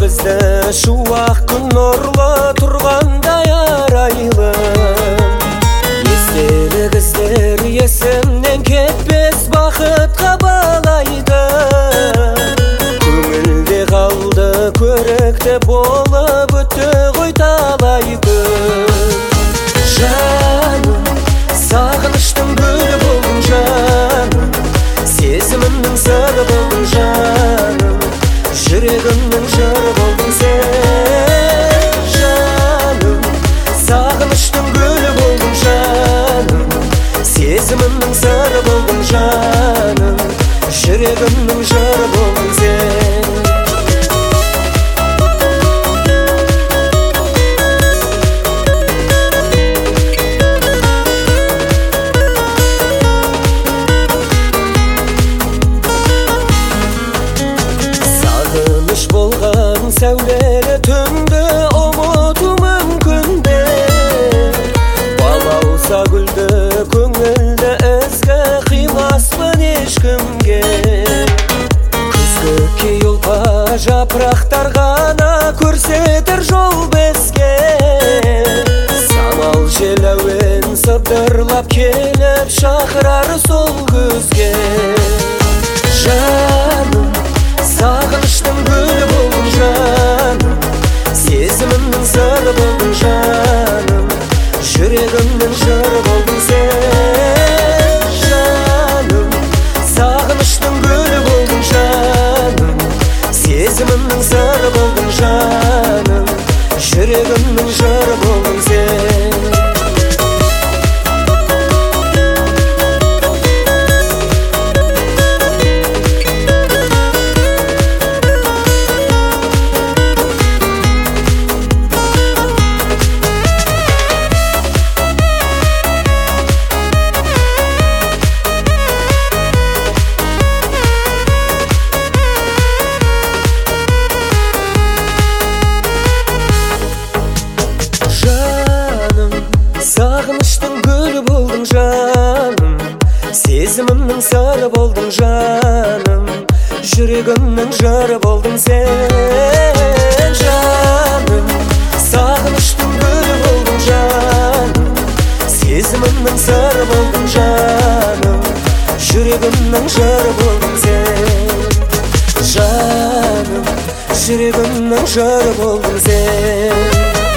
бізді шуақ күн нұрлы тұрғандай арайлы. Естелік іздер есімнен кетпес бақытқа балайды. Көңілде қалды көрікті болып өтті ғой талай күн. Жаным, сағыныштың гүлі болдың жаным, сезімімнің сыры болдың жаным, жүрегімнің жыры болдың сен. Жаным, сағыныштың гүлі болдың жаным, сезімімнің сыры болдың жаным, жүрегімнің жыры болдың сен. Болған сәулелі түнді ұмыту мүмкін бе? Балауса гүлді көңілді ізгі қимаспын ешкімге. Күзгі кей ұлпа жапырақтар ғана көрсетер жол бізге. Самал жел әуен сыбдырлап келіп шақырар сол күзге. Жаным, сағыныштың гүлі болдың жаным, сезімімнің сыры болдың жаным, жүрегімнің жыры болдың сен. Жаным, сағыныштың гүлі болдың жаным, сезімімнің сыры болдың жаным, жүрегімнің жыры болдың сен. Сағыныштың гүлі болдың жаным, сезімімнің сыры болдың жаным, жүрегімнің жыры болдың сен. Жаным, сағыныштың гүлі болдың жаным, сезімімнің сыры болдың жаным, жүрегімнің жыры болдың сен. Жаным, жүрегімнің жыры болдың сен.